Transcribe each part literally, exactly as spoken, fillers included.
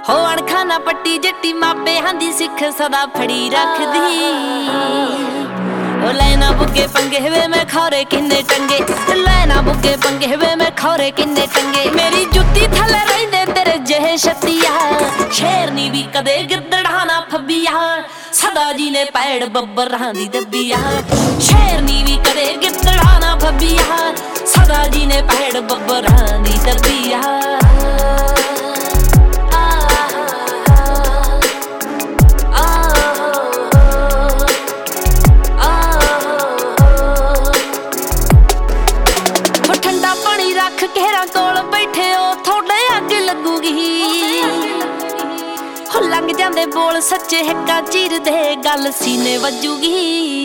हो अणखाना पट्टी जट्टी मापे हांदी सिख सदा फड़ी रखदी लैना बुगे पंगे वे मैं खौरे किन्ने टंगे लैना बुगे पंगे वे मैं खौरे किन्ने टंगे मेरी जुत्ती थले रहिंदे तेरे जेहे छत्तिया शेरनी भी कदे गिद्दड़ा ना फब्बिया सदा जी ने पैड़ बब्बर दी दब्बिया शेरनी भी कदे गिद्दड़ा ना फब्बिया सदा जी ने पैड़ बब्बर दी दब्बिया घेरा कोल बैठे हो थोड़े अग लगूगी हो लंघ जांदे बोल सच्चे हिक्का चीर दे गल सीने वजूगी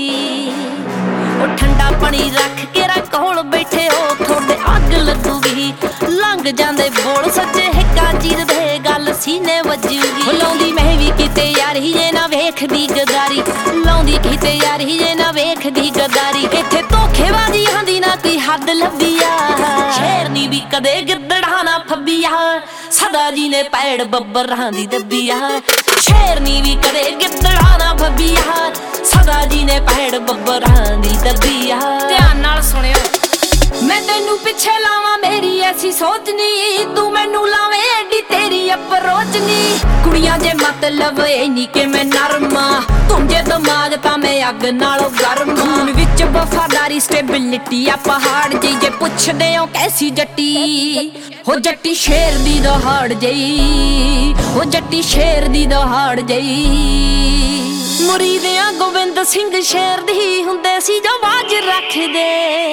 ओ ठंडा पानी रख घेरा कोल बैठे हो थोड़े अग लगूगी लंघ जांदे बोल सच्चे हिक्का चीर दे गल सीने वजूगी लाउंदी मैं भी किते यार ही जे ना वेखदी गदारी लाउंदी किते यार ही जे ना वेखदी गदारी इत्थे धोखेबाजी हांदी ना कोई हद लब्बिया शेरनी भी कदे गिद्दड़ा ना फब्बिया सदा जी ने पैड़ बब्बर दी दब्बिया शेरनी भी कदे गिद्दड़ा ना फब्बिया सदा जी ने पैड़ बब्बर दी दब्बिया ध्यान नाल सुनियो मैं तेनू पिछे लावां मेरी ऐसी सोचनी तू मैनू लावे एडी तेरी अप्रोच नी कुड़ियां जे मतलब ए नी के मैं नरमा तुझे दिमाग ता मैं अग नालों गर्म खून विच वफादारी स्टेबिलिटी आ पहाड़ जी जे पुछदे हो कैसी जट्टी हो जट्टी शेर दी दहाड़ जई हो जट्टी शेर दी दहाड़ जई मुरीदियां गोविंद सिंह शेर दी हुंदे सी जो बाज रखदे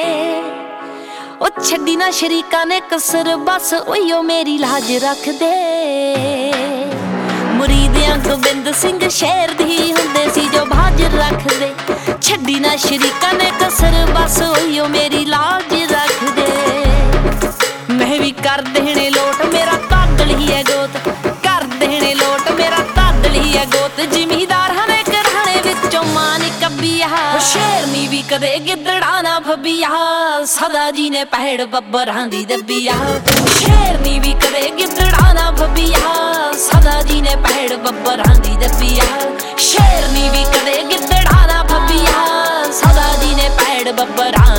ओ छड्डी ना शरीका ने कसर बस ओयो मेरी लाज रख दे मुरीदियां गोविंद सिंह शेर दी हुंदे सी जो बाज रख दे छड्डी ना शरीका ने कसर बस ओयो मेरी लाज रख दे मैं भी कर देने लोट मेरा तादल ही है गोत कर देने लोट मेरा तादल ही है गोत जिमीदार हने घराने विचों मान कब्बिया शेरनी भी कदे गिद्दड़ा ना फब्बिया सदा जी ने पैड़ बब्बर दी दब्बिया शेरनी भी कदे गिद्दड़ा ना फब्बिया सदा जी ने पैड़ बब्बर दी दब्बिया शेरनी भी कदे गिद्दड़ा ना फब्बिया सदा जी ने पैड़ बब्बर